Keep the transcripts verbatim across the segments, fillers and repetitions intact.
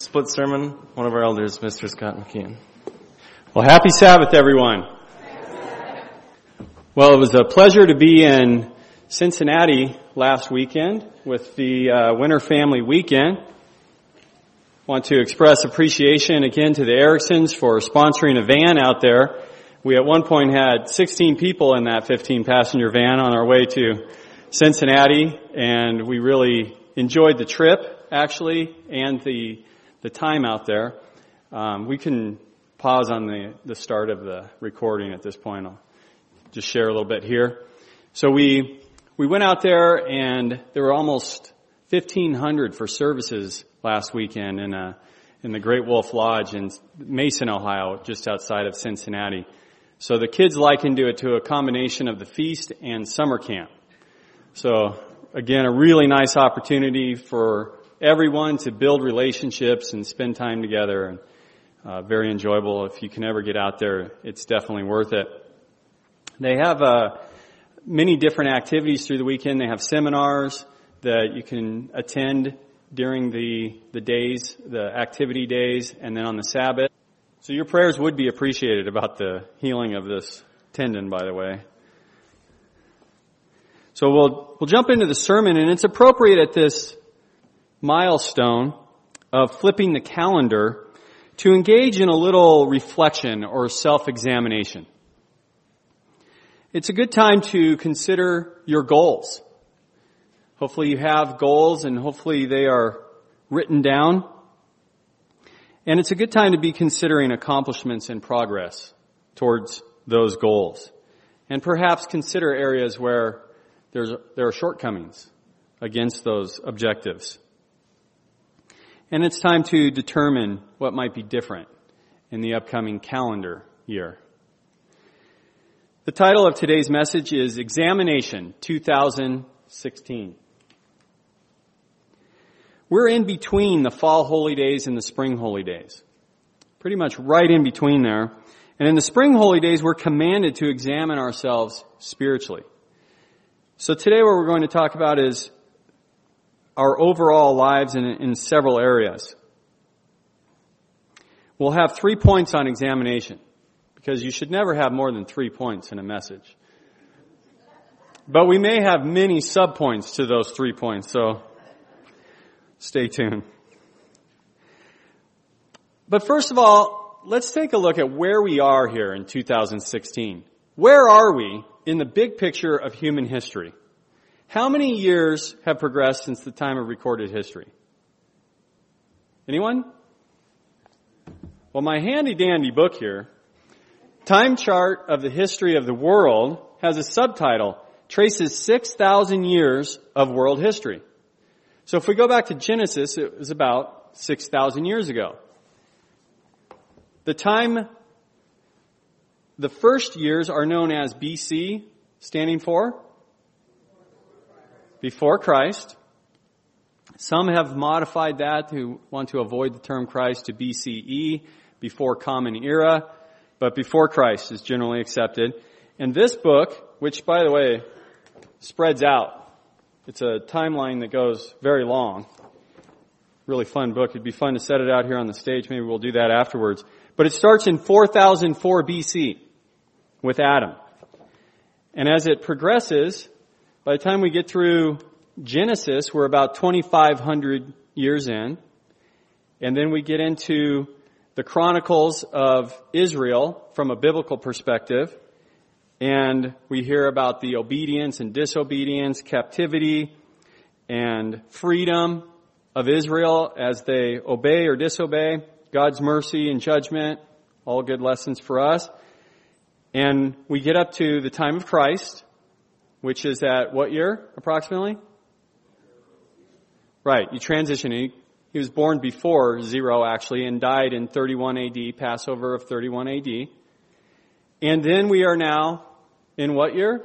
split sermon, one of our elders, Mister Scott McKeon. Well, happy Sabbath, everyone. Well, it was a pleasure to be in Cincinnati last weekend with the uh, Winter Family Weekend. Want to express appreciation again to the Ericksons for sponsoring a van out there. We at one point had sixteen people in that fifteen passenger van on our way to Cincinnati, and we really enjoyed the trip, actually, and the the time out there. Um, we can pause on the, the start of the recording at this point. I'll just share a little bit here. So we we went out there, and there were almost fifteen hundred for services last weekend in a in the Great Wolf Lodge in Mason, Ohio, just outside of Cincinnati. So the kids likened it to a combination of the feast and summer camp. So again, a really nice opportunity for everyone to build relationships and spend time together, and uh, very enjoyable. If you can ever get out there, it's definitely worth it. They have uh, many different activities through the weekend. They have seminars that you can attend during the the days, the activity days, and then on the Sabbath. So your prayers would be appreciated about the healing of this tendon, by the way. So we'll we'll jump into the sermon, and it's appropriate at this milestone of flipping the calendar to engage in a little reflection or self-examination. It's a good time to consider your goals. Hopefully you have goals, and hopefully they are written down. And it's a good time to be considering accomplishments and progress towards those goals. And perhaps consider areas where there's there are shortcomings against those objectives. And it's time to determine what might be different in the upcoming calendar year. The title of today's message is Examination two thousand sixteen. We're in between the fall holy days and the spring holy days. Pretty much right in between there. And in the spring holy days, we're commanded to examine ourselves spiritually. So today what we're going to talk about is our overall lives in, in several areas. We'll have three points on examination, because you should never have more than three points in a message. But we may have many sub-points to those three points, so stay tuned. But first of all, let's take a look at where we are here in two thousand sixteen. Where are we in the big picture of human history? How many years have progressed since the time of recorded history? Anyone? Well, my handy-dandy book here, Time Chart of the History of the World, has a subtitle, traces six thousand years of world history. So if we go back to Genesis, it was about six thousand years ago. The time, the first years are known as B C, standing for Before Christ. Some have modified that to want to avoid the term Christ to B C E, before Common Era, but before Christ is generally accepted. And this book, which by the way spreads out, it's a timeline that goes very long. Really fun book. It'd be fun to set it out here on the stage. Maybe we'll do that afterwards. But it starts in four thousand four B C with Adam. And as it progresses, by the time we get through Genesis, we're about twenty-five hundred years in. And then we get into the Chronicles of Israel from a biblical perspective. And we hear about the obedience and disobedience, captivity and freedom of Israel as they obey or disobey, God's mercy and judgment, all good lessons for us. And we get up to the time of Christ, which is at what year, approximately? Right, you transition. He, he was born before zero, actually, and died in thirty-one A D, Passover of thirty-one A D. And then we are now in what year?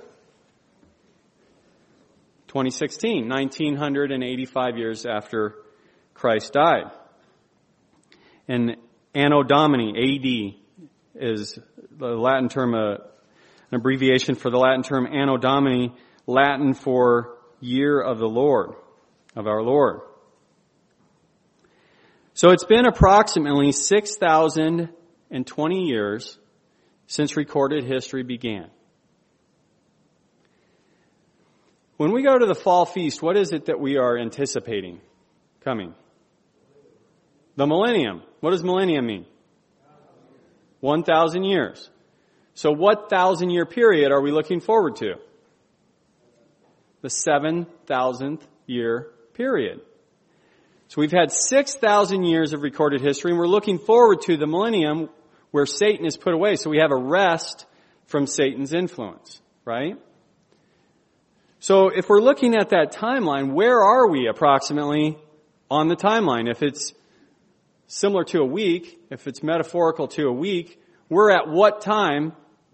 twenty sixteen, one thousand nine hundred eighty-five years after Christ died. And Anno Domini, A D, is the Latin term, uh, an abbreviation for the Latin term Anno Domini, Latin for year of the Lord, of our Lord. So it's been approximately six thousand twenty years since recorded history began. When we go to the fall feast, what is it that we are anticipating coming? The millennium. What does millennium mean? One thousand years. So what thousand year period are we looking forward to? The seven thousandth year period. So we've had six thousand years of recorded history, and we're looking forward to the millennium where Satan is put away. So we have a rest from Satan's influence, right? So if we're looking at that timeline, where are we approximately on the timeline? If it's similar to a week, if it's metaphorical to a week, we're at what time?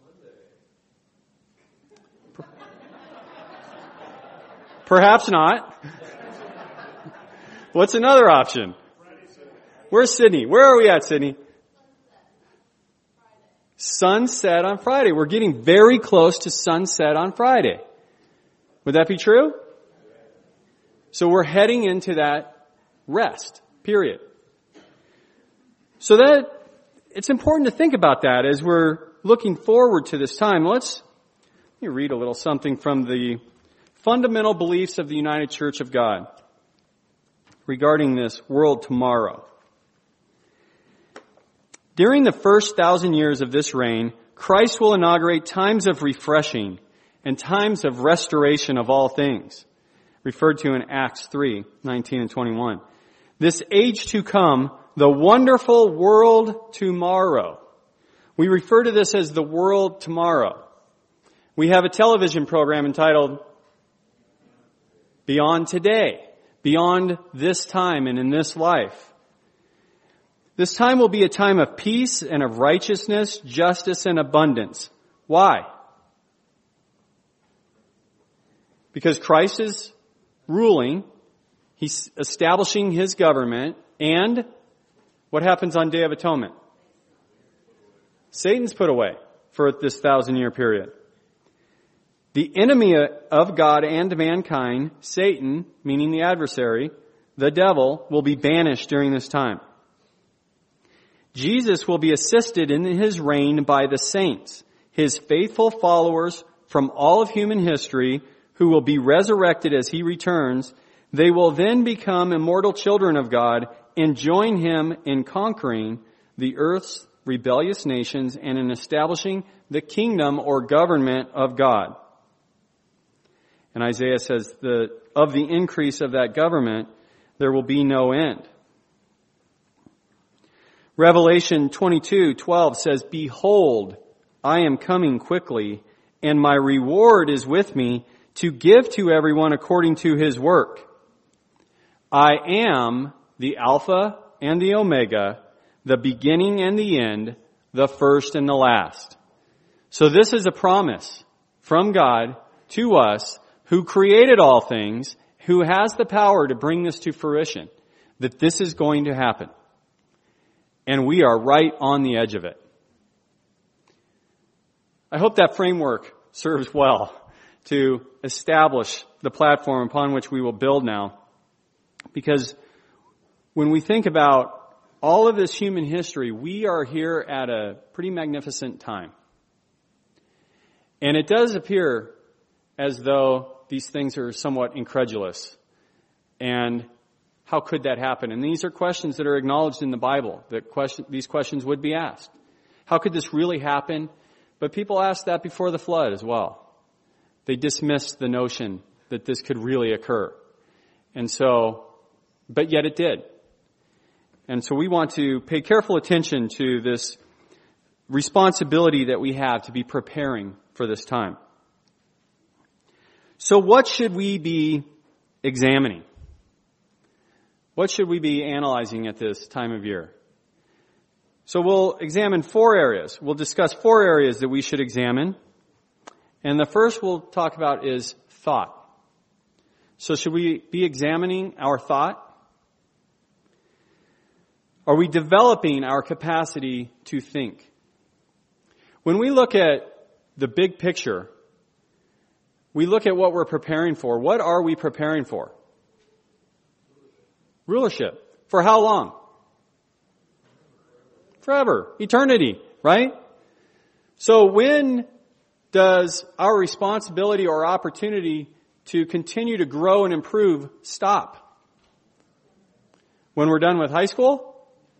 Perhaps not. What's another option? Where's Sydney? Where are we at, Sydney? Sunset on Friday. We're getting very close to sunset on Friday. Would that be true? So we're heading into that rest period. So that, it's important to think about that as we're looking forward to this time. Let's, let me read a little something from the Fundamental Beliefs of the United Church of God regarding this world tomorrow. During the first thousand years of this reign, Christ will inaugurate times of refreshing and times of restoration of all things, referred to in Acts three, nineteen and twenty-one. This age to come, the wonderful world tomorrow. We refer to this as the world tomorrow. We have a television program entitled Beyond Today, Beyond This Time and in This Life. This time will be a time of peace and of righteousness, justice, and abundance. Why? Because Christ is ruling, He's establishing His government, and what happens on Day of Atonement? Satan's put away for this thousand year period. The enemy of God and mankind, Satan, meaning the adversary, the devil, will be banished during this time. Jesus will be assisted in His reign by the saints, His faithful followers from all of human history, who will be resurrected as He returns. They will then become immortal children of God and join Him in conquering the earth's rebellious nations and in establishing the kingdom or government of God. And Isaiah says that of the increase of that government, there will be no end. Revelation twenty-two twelve says, "Behold, I am coming quickly, and my reward is with me to give to everyone according to his work. I am the Alpha and the Omega, the beginning and the end, the first and the last." So this is a promise from God to us, who created all things, who has the power to bring this to fruition, that this is going to happen. And we are right on the edge of it. I hope that framework serves well to establish the platform upon which we will build now. Because when we think about all of this human history, we are here at a pretty magnificent time. And it does appear as though these things are somewhat incredulous. And how could that happen? And these are questions that are acknowledged in the Bible, that question, these questions would be asked. How could this really happen? But people asked that before the flood as well. They dismissed the notion that this could really occur. And so, but yet it did. And so we want to pay careful attention to this responsibility that we have to be preparing for this time. So what should we be examining? What should we be analyzing at this time of year? So we'll examine four areas. We'll discuss four areas that we should examine. And the first we'll talk about is thought. So should we be examining our thought? Are we developing our capacity to think? When we look at the big picture, we look at what we're preparing for. What are we preparing for? Rulership. For how long? Forever. Eternity, right? So when does our responsibility or opportunity to continue to grow and improve stop? When we're done with high school?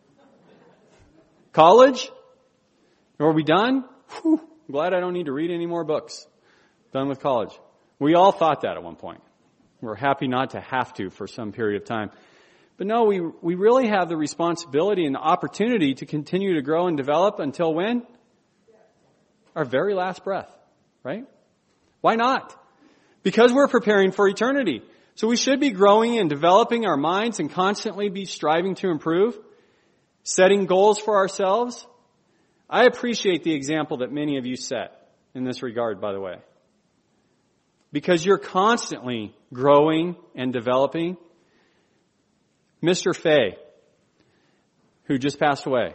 College? Are we done? Whew, I'm glad I don't need to read any more books. Done with college. We all thought that at one point. We're happy not to have to for some period of time. But no, we we really have the responsibility and the opportunity to continue to grow and develop until when? Our very last breath, right? Why not? Because we're preparing for eternity. So we should be growing and developing our minds and constantly be striving to improve, setting goals for ourselves. I appreciate the example that many of you set in this regard, by the way. Because you're constantly growing and developing. Mister Fay, who just passed away,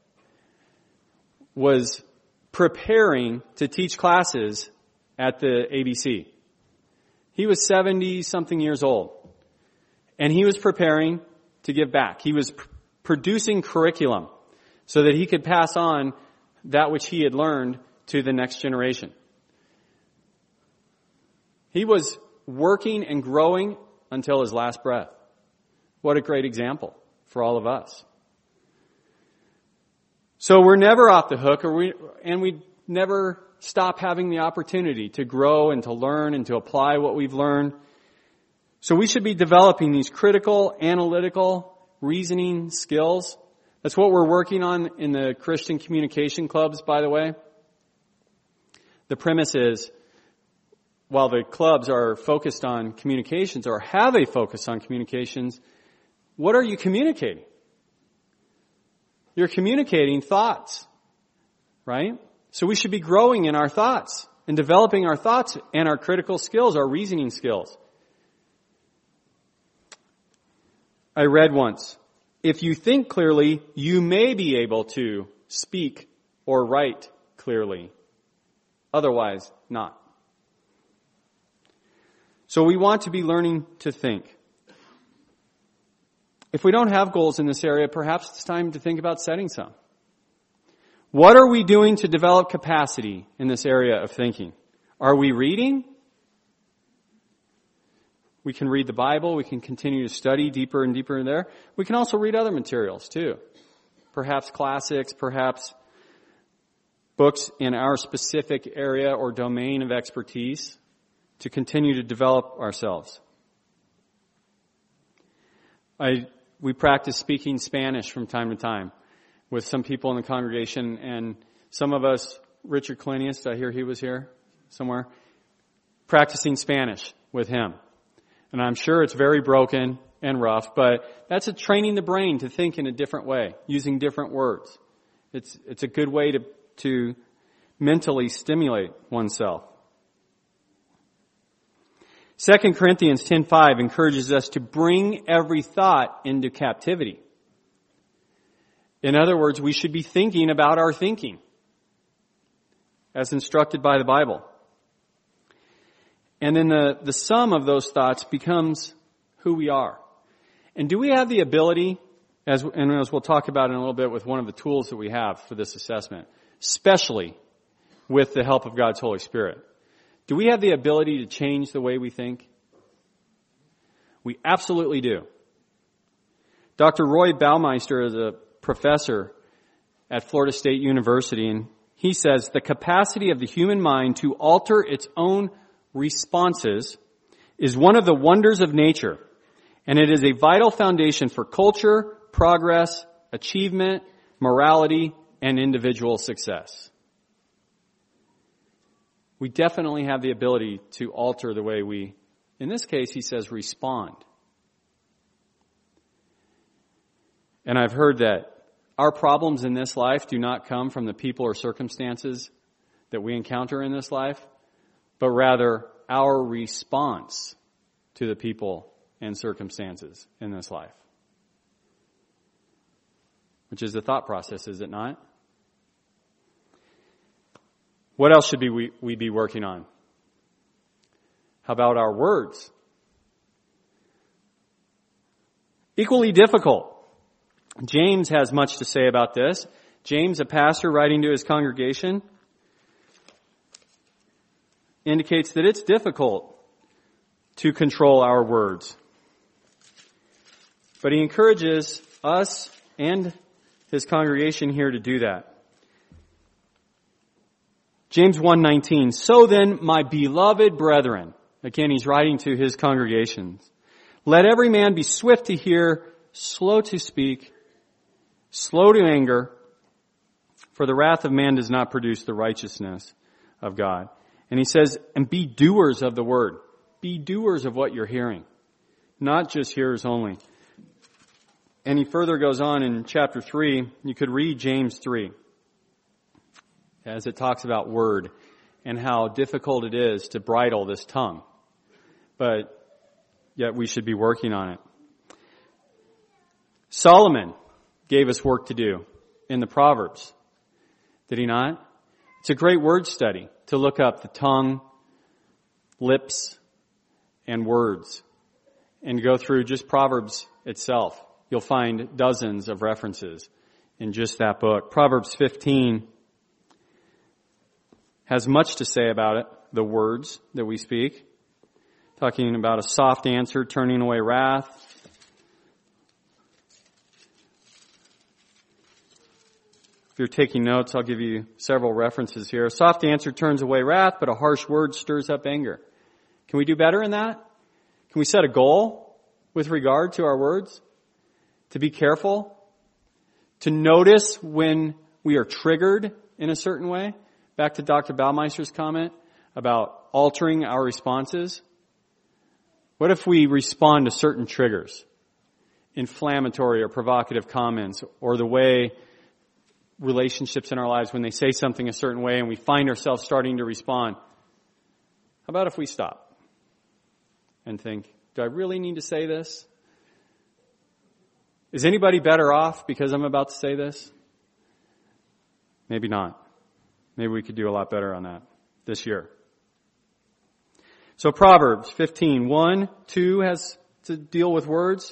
was preparing to teach classes at the A B C. He was seventy-something years old, and he was preparing to give back. He was pr- producing curriculum so that he could pass on that which he had learned to the next generation. He was working and growing until his last breath. What a great example for all of us. So we're never off the hook, or we, and we never stop having the opportunity to grow and to learn and to apply what we've learned. So we should be developing these critical, analytical, reasoning skills. That's what we're working on in the Christian communication clubs, by the way. The premise is, while the clubs are focused on communications or have a focus on communications, what are you communicating? You're communicating thoughts, right? So we should be growing in our thoughts and developing our thoughts and our critical skills, our reasoning skills. I read once, if you think clearly, you may be able to speak or write clearly. Otherwise, not. So we want to be learning to think. If we don't have goals in this area, perhaps it's time to think about setting some. What are we doing to develop capacity in this area of thinking? Are we reading? We can read the Bible. We can continue to study deeper and deeper in there. We can also read other materials too. Perhaps classics, perhaps books in our specific area or domain of expertise to continue to develop ourselves. I We practice speaking Spanish from time to time with some people in the congregation, and some of us, Richard Clinius, I hear he was here somewhere, practicing Spanish with him. And I'm sure it's very broken and rough, but that's a training the brain to think in a different way, using different words. It's it's a good way to to mentally stimulate oneself. Second Corinthians ten five encourages us to bring every thought into captivity. In other words, we should be thinking about our thinking, as instructed by the Bible. And then the, the sum of those thoughts becomes who we are. And do we have the ability, as and as we'll talk about in a little bit with one of the tools that we have for this assessment, especially with the help of God's Holy Spirit, do we have the ability to change the way we think? We absolutely do. Doctor Roy Baumeister is a professor at Florida State University, and he says the capacity of the human mind to alter its own responses is one of the wonders of nature, and it is a vital foundation for culture, progress, achievement, morality, and individual success. We definitely have the ability to alter the way we, in this case, he says, respond. And I've heard that our problems in this life do not come from the people or circumstances that we encounter in this life, but rather our response to the people and circumstances in this life. Which is the thought process, is it not? What else should we, we be working on? How about our words? Equally difficult. James has much to say about this. James, a pastor writing to his congregation, indicates that it's difficult to control our words. But he encourages us and his congregation here to do that. James one nineteen, so then, my beloved brethren, again he's writing to his congregations, let every man be swift to hear, slow to speak, slow to anger, for the wrath of man does not produce the righteousness of God. And he says, and be doers of the word. Be doers of what you're hearing, not just hearers only. And he further goes on in chapter three. You could read James three as it talks about word and how difficult it is to bridle this tongue. But yet we should be working on it. Solomon gave us work to do in the Proverbs. Did he not? It's a great word study to look up the tongue, lips, and words and go through just Proverbs itself. You'll find dozens of references in just that book. Proverbs fifteen has much to say about it, the words that we speak. Talking about a soft answer, turning away wrath. If you're taking notes, I'll give you several references here. A soft answer turns away wrath, but a harsh word stirs up anger. Can we do better in that? Can we set a goal with regard to our words? To be careful? To notice when we are triggered in a certain way? Back to Doctor Baumeister's comment about altering our responses. What if we respond to certain triggers? Inflammatory or provocative comments, or the way relationships in our lives, when they say something a certain way and we find ourselves starting to respond. How about if we stop and think, do I really need to say this? Is anybody better off because I'm about to say this? Maybe not. Maybe we could do a lot better on that this year. So Proverbs fifteen, one, two has to deal with words.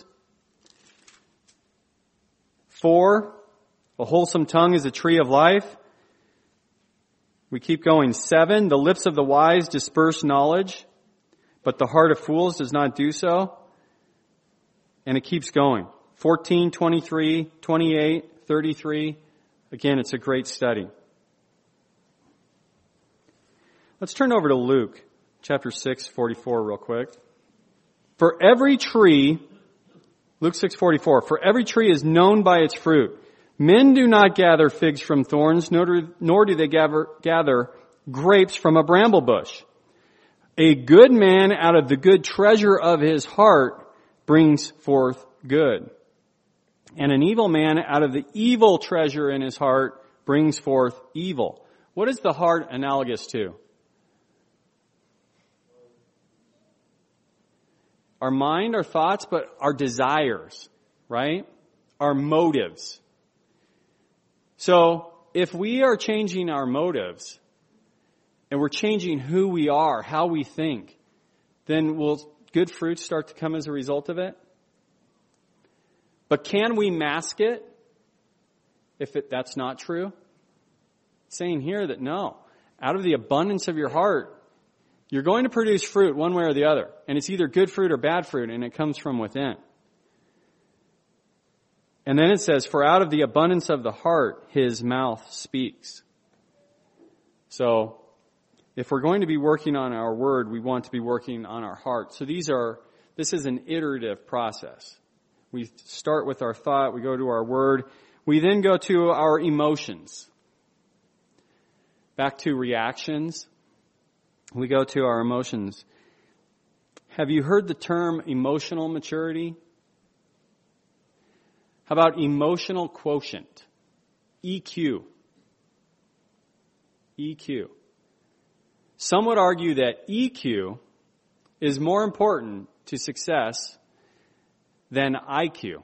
Four, a wholesome tongue is a tree of life. We keep going. Seven, the lips of the wise disperse knowledge, but the heart of fools does not do so. And it keeps going. fourteen, twenty-three, twenty-eight, thirty-three. Again, it's a great study. Let's turn over to Luke chapter six, forty-four real quick. For every tree, Luke six, forty-four, for every tree is known by its fruit. Men do not gather figs from thorns, nor do, nor do they gather, gather grapes from a bramble bush. A good man out of the good treasure of his heart brings forth good. And an evil man out of the evil treasure in his heart brings forth evil. What is the heart analogous to? Our mind, our thoughts, but our desires, right? Our motives. So, if we are changing our motives, and we're changing who we are, how we think, then will good fruits start to come as a result of it? But can we mask it if it, that's not true? It's saying here that no, out of the abundance of your heart, you're going to produce fruit one way or the other. And it's either good fruit or bad fruit, and it comes from within. And then it says, for out of the abundance of the heart, his mouth speaks. So, if we're going to be working on our word, we want to be working on our heart. So these are, this is an iterative process. We start with our thought, we go to our word, we then go to our emotions. Back to reactions, we go to our emotions. Have you heard the term emotional maturity? How about emotional quotient? E Q. E Q. Some would argue that E Q is more important to success than I Q.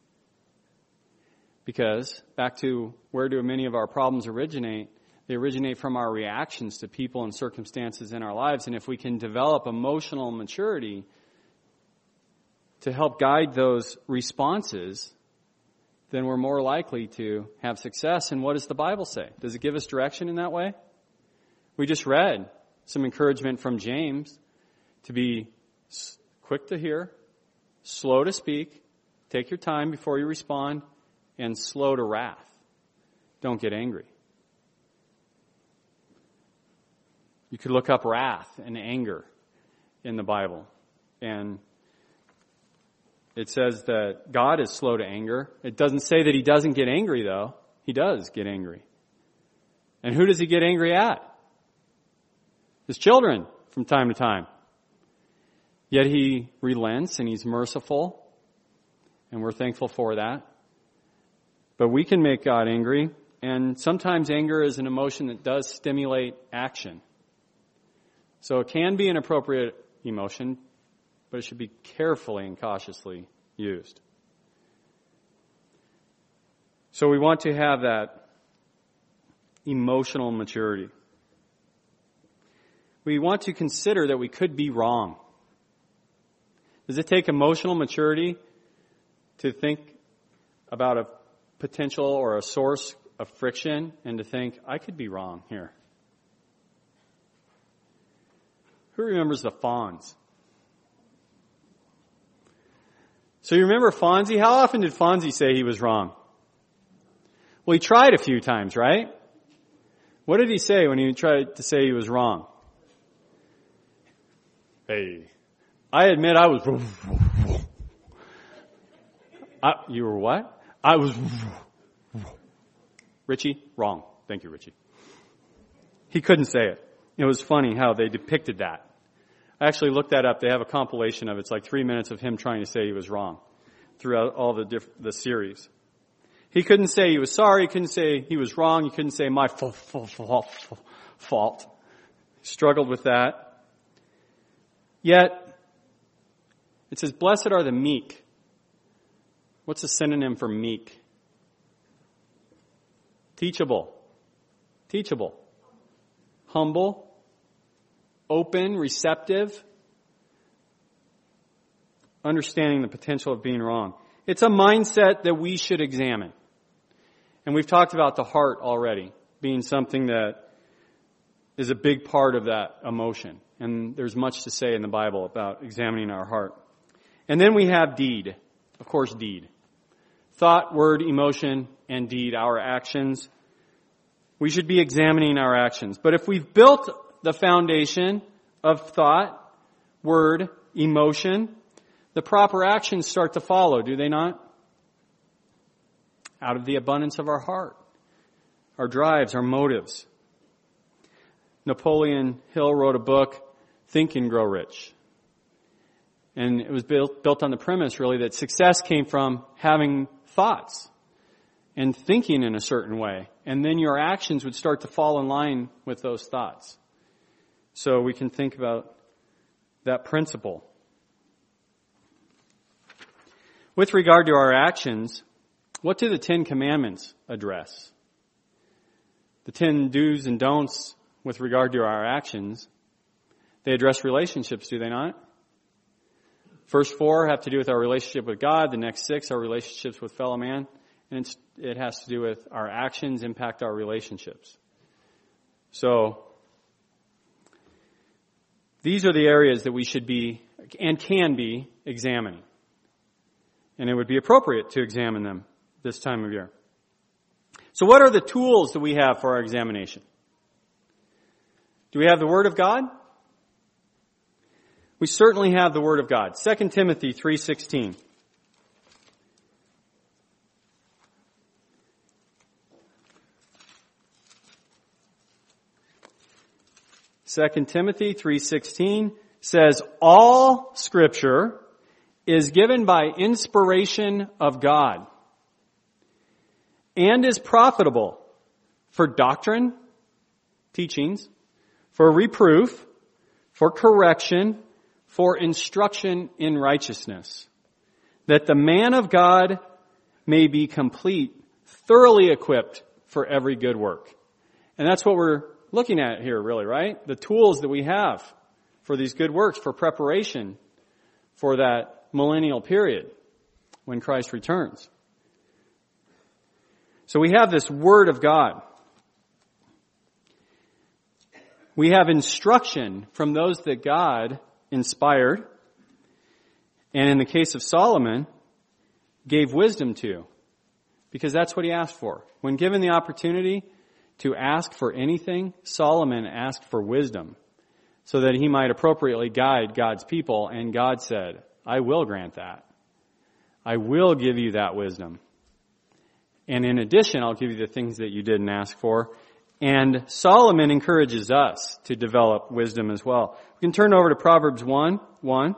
Because, back to where do many of our problems originate? They originate from our reactions to people and circumstances in our lives. And if we can develop emotional maturity to help guide those responses, then we're more likely to have success. And what does the Bible say? Does it give us direction in that way? We just read some encouragement from James to be quick to hear, slow to speak, take your time before you respond, and slow to wrath. Don't get angry. You could look up wrath and anger in the Bible. And it says that God is slow to anger. It doesn't say that he doesn't get angry, though. He does get angry. And who does he get angry at? His children from time to time. Yet he relents and he's merciful. And we're thankful for that. But we can make God angry. And sometimes anger is an emotion that does stimulate action. So it can be an appropriate emotion, but it should be carefully and cautiously used. So we want to have that emotional maturity. We want to consider that we could be wrong. Does it take emotional maturity to think about a potential or a source of friction and to think, I could be wrong here? Who remembers the Fonz? So you remember Fonzie? How often did Fonzie say he was wrong? Well, he tried a few times, right? What did he say when he tried to say he was wrong? Hey, I admit I was... I, you were what? I was... Richie? Wrong. Thank you, Richie. He couldn't say it. It was funny how they depicted that. I actually looked that up. They have a compilation of it. It's like three minutes of him trying to say he was wrong throughout all the diff- the series. He couldn't say he was sorry. He couldn't say he was wrong. He couldn't say my fault. fault, fault. He struggled with that. Yet, it says, blessed are the meek. What's a synonym for meek? Teachable. Teachable. Humble. Open, receptive, understanding the potential of being wrong. It's a mindset that we should examine. And we've talked about the heart already being something that is a big part of that emotion. And there's much to say in the Bible about examining our heart. And then we have deed. Of course, deed. Thought, word, emotion, and deed, our actions. We should be examining our actions. But if we've built the foundation of thought, word, emotion, the proper actions start to follow, do they not? Out of the abundance of our heart, our drives, our motives. Napoleon Hill wrote a book, Think and Grow Rich. And it was built, built on the premise, really, that success came from having thoughts and thinking in a certain way. And then your actions would start to fall in line with those thoughts. So we can think about that principle. With regard to our actions, what do the Ten Commandments address? The ten do's and don'ts with regard to our actions, they address relationships, do they not? First four have to do with our relationship with God. The next six are relationships with fellow man. And it's, it has to do with our actions impact our relationships. So, these are the areas that we should be and can be examining. And it would be appropriate to examine them this time of year. So what are the tools that we have for our examination? Do we have the Word of God? We certainly have the Word of God. Second Timothy three sixteen. Second Timothy three sixteen says, all Scripture is given by inspiration of God and is profitable for doctrine, teachings, for reproof, for correction, for instruction in righteousness, that the man of God may be complete, thoroughly equipped for every good work. And that's what we're looking at here, really, right? The tools that we have for these good works, for preparation for that millennial period when Christ returns. So we have this Word of God. We have instruction from those that God inspired, and in the case of Solomon, gave wisdom to, because that's what he asked for. When given the opportunity to ask for anything, Solomon asked for wisdom so that he might appropriately guide God's people, and God said, I will grant that. I will give you that wisdom. And in addition, I'll give you the things that you didn't ask for. And Solomon encourages us to develop wisdom as well. We can turn over to Proverbs one, one.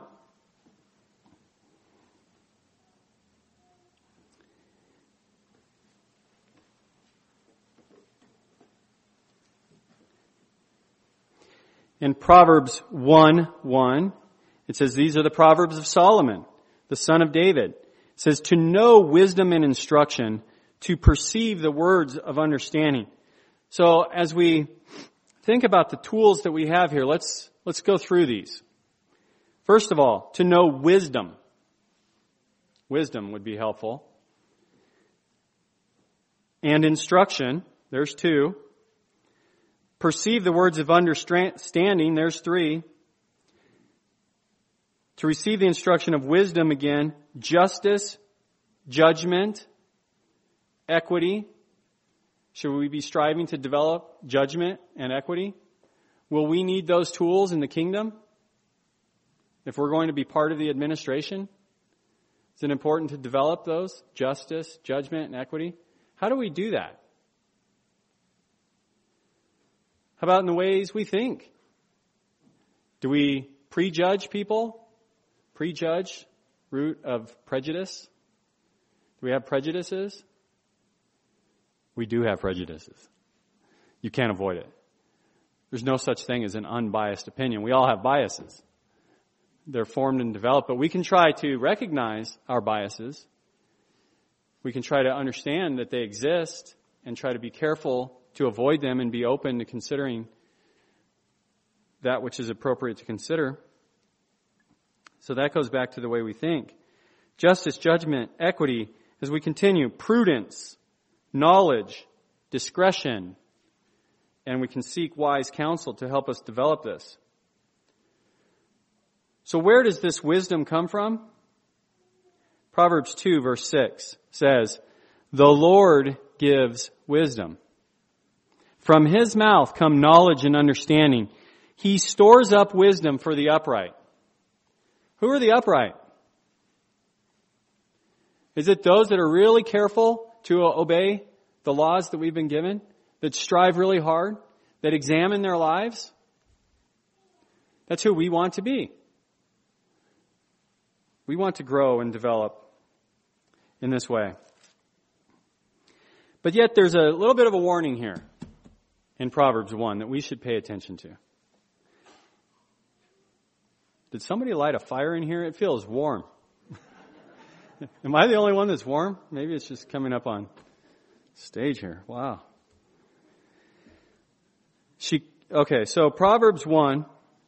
In Proverbs one, one, it says, these are the Proverbs of Solomon, the son of David. It says, to know wisdom and instruction, to perceive the words of understanding. So as we think about the tools that we have here, let's, let's go through these. First of all, to know wisdom. Wisdom would be helpful. And instruction, there's two. Perceive the words of understanding, there's three. To receive the instruction of wisdom again, justice, judgment, equity. Should we be striving to develop judgment and equity? Will we need those tools in the kingdom? If we're going to be part of the administration? Is it important to develop those? Justice, judgment, and equity? How do we do that? How about in the ways we think? Do we prejudge people? Prejudge, root of prejudice? Do we have prejudices? We do have prejudices. You can't avoid it. There's no such thing as an unbiased opinion. We all have biases. They're formed and developed, but we can try to recognize our biases. We can try to understand that they exist and try to be careful to avoid them and be open to considering that which is appropriate to consider. So that goes back to the way we think. Justice, judgment, equity, as we continue, prudence, knowledge, discretion, and we can seek wise counsel to help us develop this. So where does this wisdom come from? Proverbs two verse six says, the Lord gives wisdom. From his mouth come knowledge and understanding. He stores up wisdom for the upright. Who are the upright? Is it those that are really careful to obey the laws that we've been given? That strive really hard? That examine their lives? That's who we want to be. We want to grow and develop in this way. But yet there's a little bit of a warning here in Proverbs one that we should pay attention to. Did somebody light a fire in here? It feels warm. Am I the only one that's warm? Maybe it's just coming up on stage here. Wow. She, okay, so Proverbs one,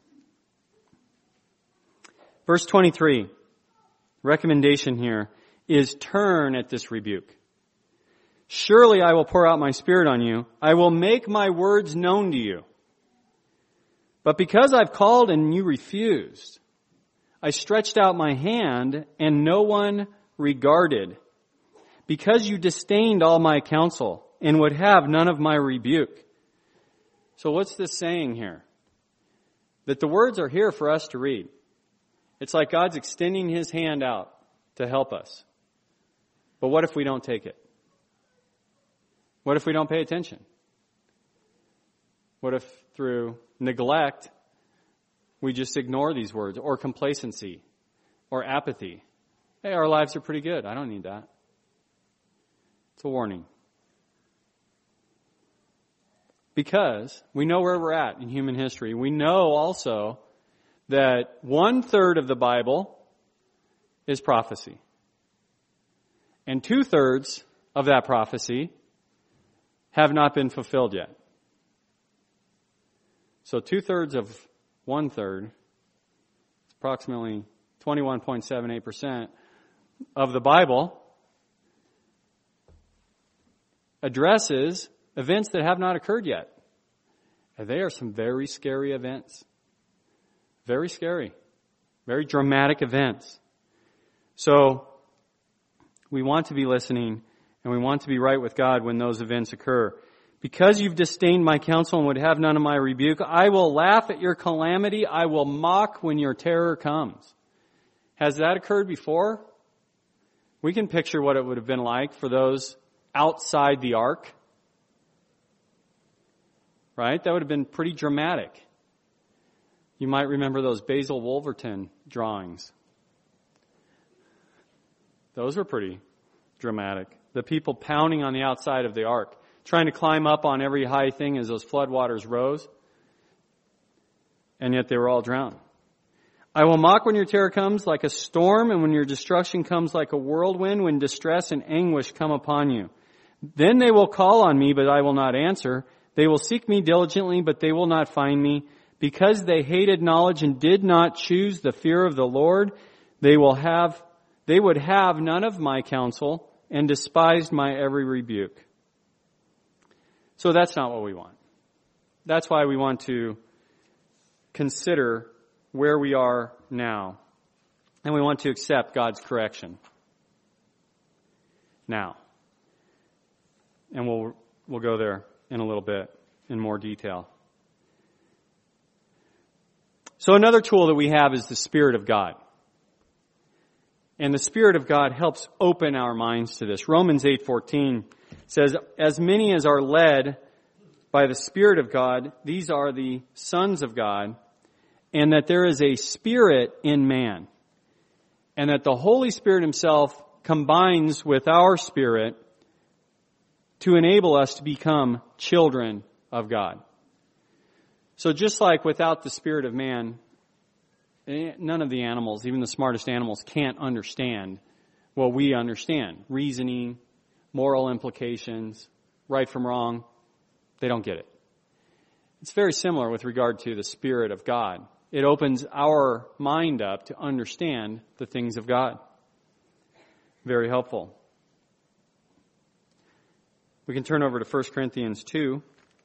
verse twenty-three, recommendation here is turn at this rebuke. Surely I will pour out my spirit on you. I will make my words known to you. But because I've called and you refused, I stretched out my hand and no one regarded. Because you disdained all my counsel and would have none of my rebuke. So what's this saying here? That the words are here for us to read. It's like God's extending his hand out to help us. But what if we don't take it? What if we don't pay attention? What if through neglect we just ignore these words, or complacency, or apathy? Hey, our lives are pretty good. I don't need that. It's a warning. Because we know where we're at in human history. We know also that one third of the Bible is prophecy. And two thirds of that prophecy have not been fulfilled yet. So two thirds of one third, approximately twenty-one point seven eight percent of the Bible addresses events that have not occurred yet. And they are some very scary events. Very scary. Very dramatic events. So, we want to be listening and we want to be right with God when those events occur. Because you've disdained my counsel and would have none of my rebuke, I will laugh at your calamity. I will mock when your terror comes. Has that occurred before? We can picture what it would have been like for those outside the ark. Right? That would have been pretty dramatic. You might remember those Basil Wolverton drawings. Those were pretty dramatic. The people pounding on the outside of the ark, trying to climb up on every high thing as those floodwaters rose, and yet they were all drowned. I will mock when your terror comes like a storm, and when your destruction comes like a whirlwind, when distress and anguish come upon you. Then they will call on me, but I will not answer. They will seek me diligently, but they will not find me. Because they hated knowledge and did not choose the fear of the Lord, they will have, they would have none of my counsel and despised my every rebuke. So that's not what we want. That's why we want to consider where we are now. And we want to accept God's correction now. And we'll, we'll go there in a little bit in more detail. So another tool that we have is the Spirit of God. And the Spirit of God helps open our minds to this. Romans eight fourteen says, as many as are led by the Spirit of God, these are the sons of God, and that there is a spirit in man, and that the Holy Spirit himself combines with our spirit to enable us to become children of God. So just like without the spirit of man, none of the animals, even the smartest animals, can't understand what we understand. Reasoning, moral implications, right from wrong. They don't get it. It's very similar with regard to the Spirit of God. It opens our mind up to understand the things of God. Very helpful. We can turn over to First Corinthians two.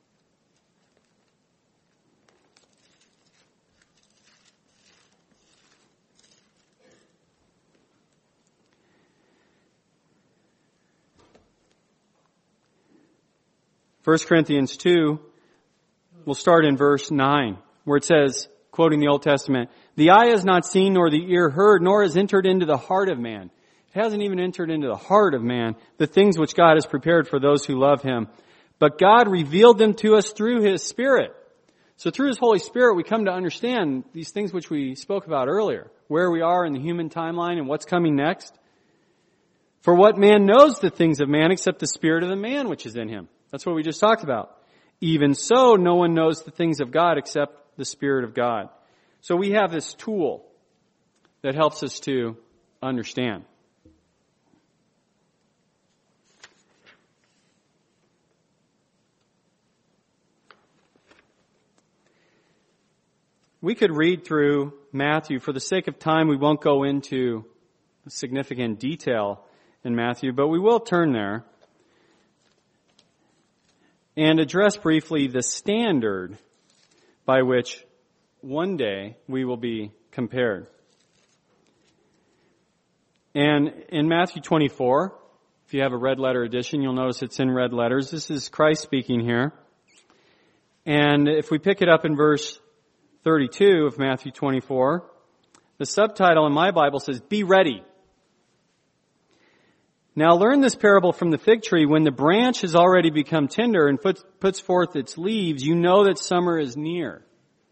First Corinthians two, we'll start in verse nine, where it says, quoting the Old Testament, the eye has not seen, nor the ear heard, nor has entered into the heart of man. It hasn't even entered into the heart of man, the things which God has prepared for those who love him. But God revealed them to us through his Spirit. So through his Holy Spirit, we come to understand these things which we spoke about earlier, where we are in the human timeline and what's coming next. For what man knows the things of man except the spirit of the man which is in him? That's what we just talked about. Even so, no one knows the things of God except the Spirit of God. So we have this tool that helps us to understand. We could read through Matthew. For the sake of time, we won't go into significant detail in Matthew, but we will turn there and address briefly the standard by which one day we will be compared. And in Matthew twenty-four, if you have a red letter edition, you'll notice it's in red letters. This is Christ speaking here. And if we pick it up in verse thirty-two of Matthew twenty-four, the subtitle in my Bible says, "Be ready. Now learn this parable from the fig tree. When the branch has already become tender and puts, puts forth its leaves, you know that summer is near."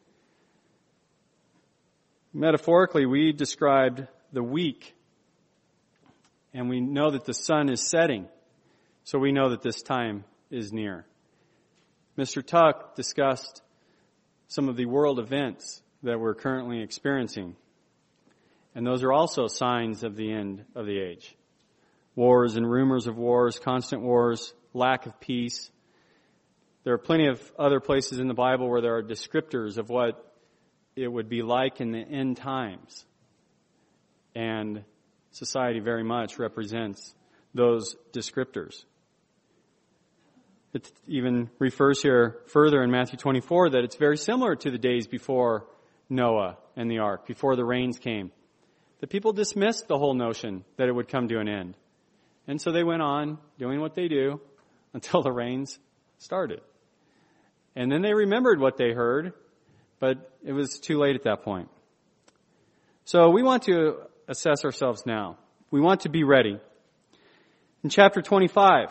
Metaphorically, we described the week, and we know that the sun is setting, so we know that this time is near. Mister Tuck discussed some of the world events that we're currently experiencing, and those are also signs of the end of the age. Wars and rumors of wars, constant wars, lack of peace. There are plenty of other places in the Bible where there are descriptors of what it would be like in the end times. And society very much represents those descriptors. It even refers here further in Matthew twenty-four that it's very similar to the days before Noah and the ark, before the rains came. The people dismissed the whole notion that it would come to an end. And so they went on doing what they do until the rains started. And then they remembered what they heard, but it was too late at that point. So we want to assess ourselves now. We want to be ready. In chapter twenty-five,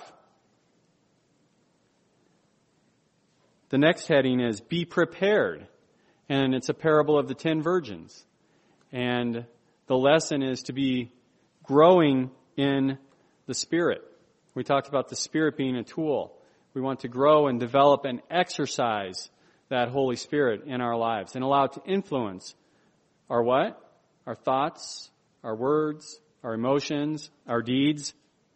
the next heading is Be Prepared. And it's a parable of the ten virgins. And the lesson is to be growing in the Spirit. We talked about the Spirit being a tool. We want to grow and develop and exercise that Holy Spirit in our lives and allow it to influence our what? Our thoughts, our words, our emotions, our deeds.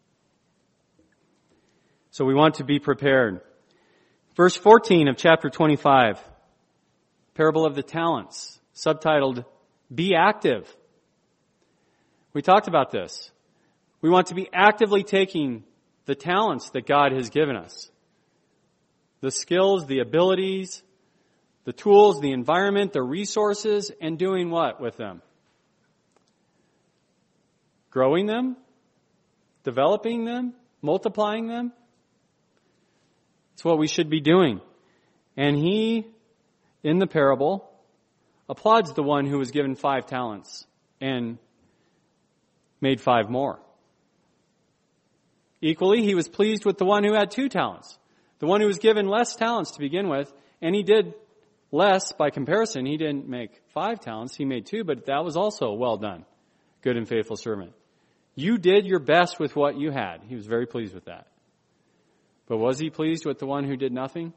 So we want to be prepared. Verse fourteen of chapter twenty-five, parable of the talents, subtitled, Be Active. We talked about this. We want to be actively taking the talents that God has given us. The skills, the abilities, the tools, the environment, the resources, and doing what with them? Growing them? Developing them? Multiplying them? It's what we should be doing. And he, in the parable, applauds the one who was given five talents and made five more. Equally, he was pleased with the one who had two talents. The one who was given less talents to begin with, and he did less by comparison. He didn't make five talents, he made two, but that was also well done. Good and faithful servant. You did your best with what you had. He was very pleased with that. But was he pleased with the one who did nothing?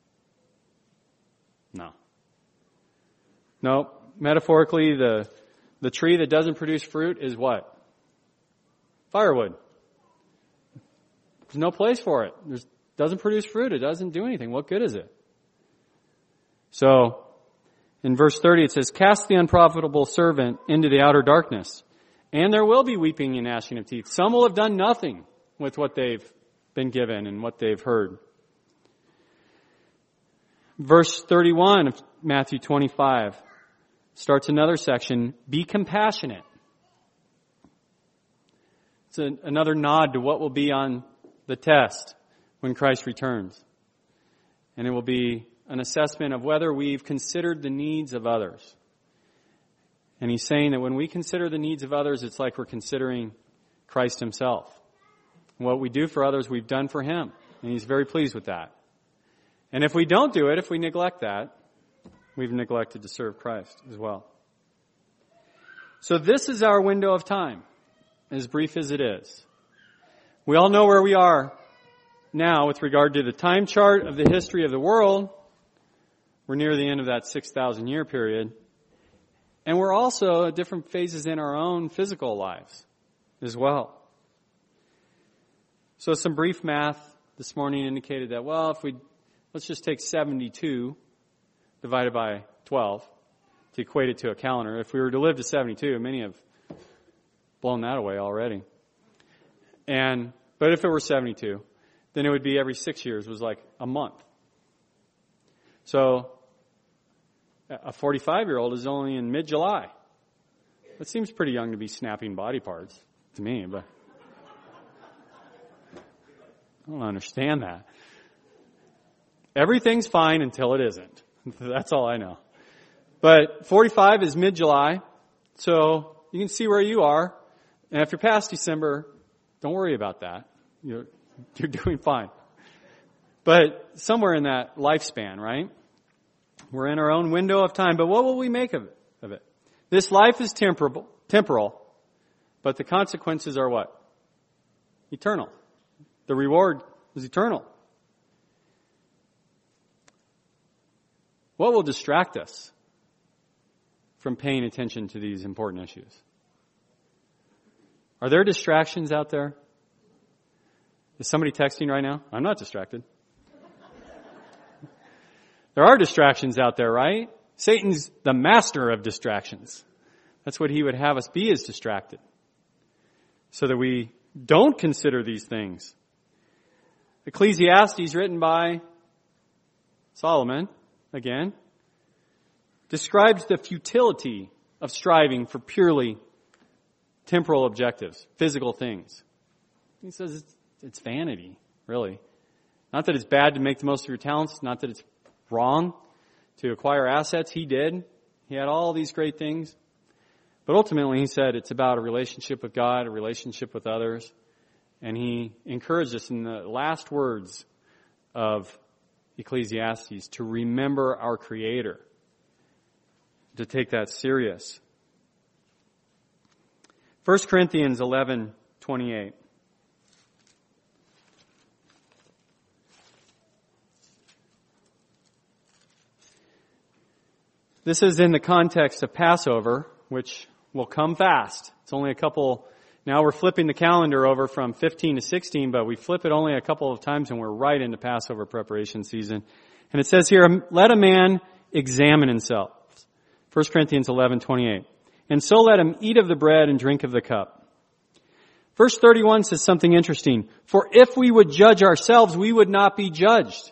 No. No. Metaphorically, the, the tree that doesn't produce fruit is what? Firewood. There's no place for it. It doesn't produce fruit. It doesn't do anything. What good is it? So, in verse thirty it says, Cast the unprofitable servant into the outer darkness, and there will be weeping and gnashing of teeth. Some will have done nothing with what they've been given and what they've heard. Verse thirty-one of Matthew twenty-five starts another section, Be compassionate. It's a, another nod to what will be on the test when Christ returns. And it will be an assessment of whether we've considered the needs of others. And he's saying that when we consider the needs of others, it's like we're considering Christ himself. What we do for others, we've done for him. And he's very pleased with that. And if we don't do it, if we neglect that, we've neglected to serve Christ as well. So this is our window of time, as brief as it is. We all know where we are now with regard to the time chart of the history of the world. We're near the end of that six thousand year period. And we're also at different phases in our own physical lives as well. So some brief math this morning indicated that, well, if we, let's just take seventy-two divided by twelve to equate it to a calendar. If we were to live to seventy-two, many have blown that away already. And, but if it were seventy-two, then it would be every six years was like a month. So, a forty-five-year-old is only in mid-July. That seems pretty young to be snapping body parts to me, but I don't understand that. Everything's fine until it isn't. That's all I know. But forty-five is mid-July, so you can see where you are. And if you're past December, don't worry about that. You're, you're doing fine. But somewhere in that lifespan, right? We're in our own window of time, but what will we make of it? Of it? This life is temporal, temporal, but the consequences are what? Eternal. The reward is eternal. What will distract us from paying attention to these important issues? Are there distractions out there? Is somebody texting right now? I'm not distracted. There are distractions out there, right? Satan's the master of distractions. That's what he would have us be, is distracted. So that we don't consider these things. Ecclesiastes, written by Solomon, again, describes the futility of striving for purely temporal objectives, physical things. He says it's, it's vanity, really. Not that it's bad to make the most of your talents, not that it's wrong to acquire assets. He did. He had all these great things. But ultimately, he said it's about a relationship with God, a relationship with others. And he encouraged us in the last words of Ecclesiastes to remember our Creator, to take that serious. First Corinthians eleven twenty-eight. This is in the context of Passover, which will come fast. It's only a couple, now we're flipping the calendar over from fifteen to sixteen, but we flip it only a couple of times and we're right into Passover preparation season. And it says here, let a man examine himself. First Corinthians eleven twenty-eight. And so let him eat of the bread and drink of the cup. Verse thirty-one says something interesting. For if we would judge ourselves, we would not be judged.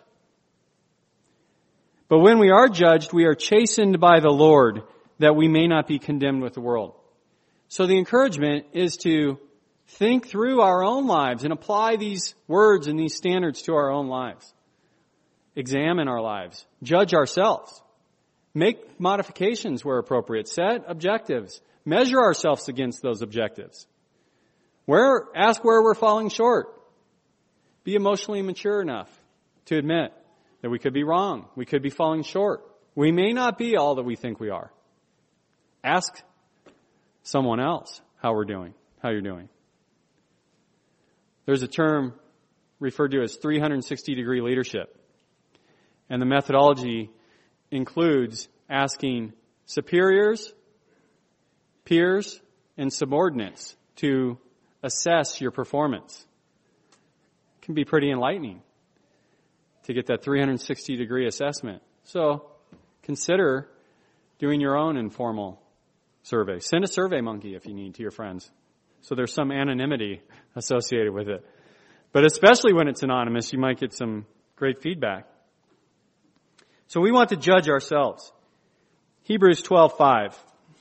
But when we are judged, we are chastened by the Lord, that we may not be condemned with the world. So the encouragement is to think through our own lives and apply these words and these standards to our own lives. Examine our lives. Judge ourselves. Make modifications where appropriate. Set objectives. Measure ourselves against those objectives. Where, ask where we're falling short. Be emotionally mature enough to admit that we could be wrong. We could be falling short. We may not be all that we think we are. Ask someone else how we're doing, how you're doing. There's a term referred to as three hundred sixty degree leadership. And the methodology includes asking superiors, peers, and subordinates to assess your performance. It can be pretty enlightening to get that three hundred sixty degree assessment. So consider doing your own informal survey. Send a survey monkey if you need to your friends. So there's some anonymity associated with it. But especially when it's anonymous, you might get some great feedback. So we want to judge ourselves. Hebrews twelve five.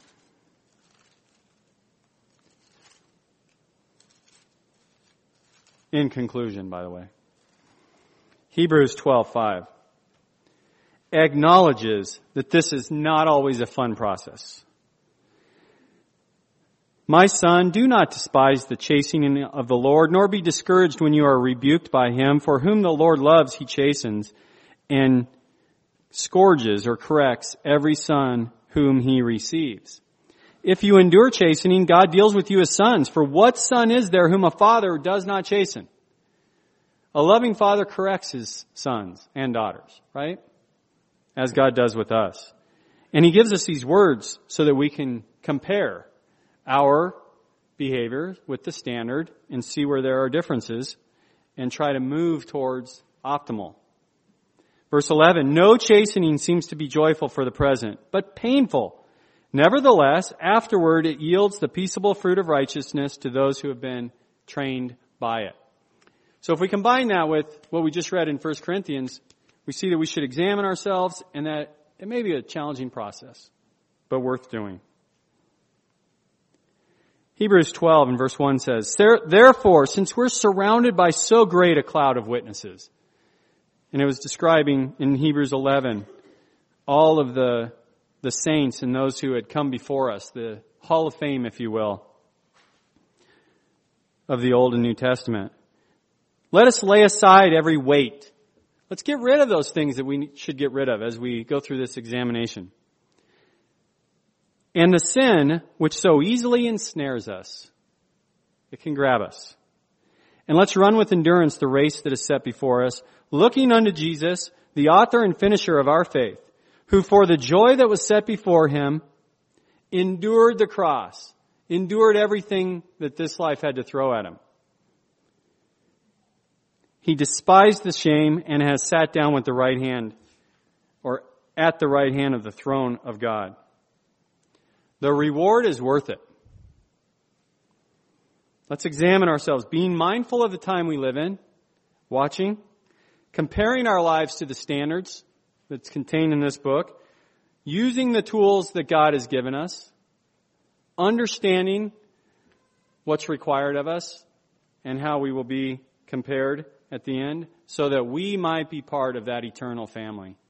In conclusion, by the way. Hebrews twelve five acknowledges that this is not always a fun process. My son, do not despise the chastening of the Lord, nor be discouraged when you are rebuked by him. For whom the Lord loves, he chastens and scourges or corrects every son whom he receives. If you endure chastening, God deals with you as sons. For what son is there whom a father does not chasten? A loving father corrects his sons and daughters, right? As God does with us. And he gives us these words so that we can compare our behavior with the standard and see where there are differences and try to move towards optimal. Verse eleven, no chastening seems to be joyful for the present, but painful. Nevertheless, afterward it yields the peaceable fruit of righteousness to those who have been trained by it. So if we combine that with what we just read in First Corinthians, we see that we should examine ourselves and that it may be a challenging process, but worth doing. Hebrews twelve and verse one says, therefore, since we're surrounded by so great a cloud of witnesses, and it was describing in Hebrews eleven all of the, the saints and those who had come before us, the Hall of Fame, if you will, of the Old and New Testament. Let us lay aside every weight. Let's get rid of those things that we should get rid of as we go through this examination. And the sin which so easily ensnares us, it can grab us. And let's run with endurance the race that is set before us, looking unto Jesus, the author and finisher of our faith, who for the joy that was set before him endured the cross, endured everything that this life had to throw at him. He despised the shame and has sat down with the right hand, or at the right hand of the throne of God. The reward is worth it. Let's examine ourselves, being mindful of the time we live in, watching, comparing our lives to the standards that's contained in this book, using the tools that God has given us, understanding what's required of us and how we will be compared at the end so that we might be part of that eternal family.